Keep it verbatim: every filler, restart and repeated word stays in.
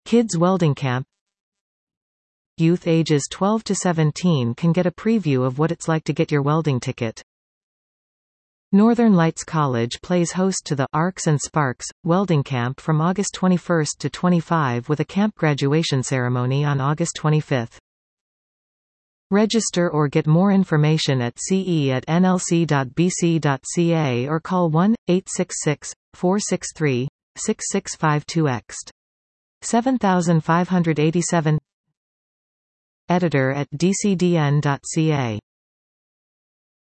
Kids Welding Camp. Youth ages twelve to seventeen can get a preview of what it's like to get your welding ticket. Northern Lights College plays host to the Arcs and Sparks Welding Camp from August twenty-first to twenty-fifth with a camp graduation ceremony on August twenty-fifth. Register or get more information at c e at n l c dot b c dot c a or call one eight six six, four six three, six six five two x seven five eight seven. Editor at d c d n dot c a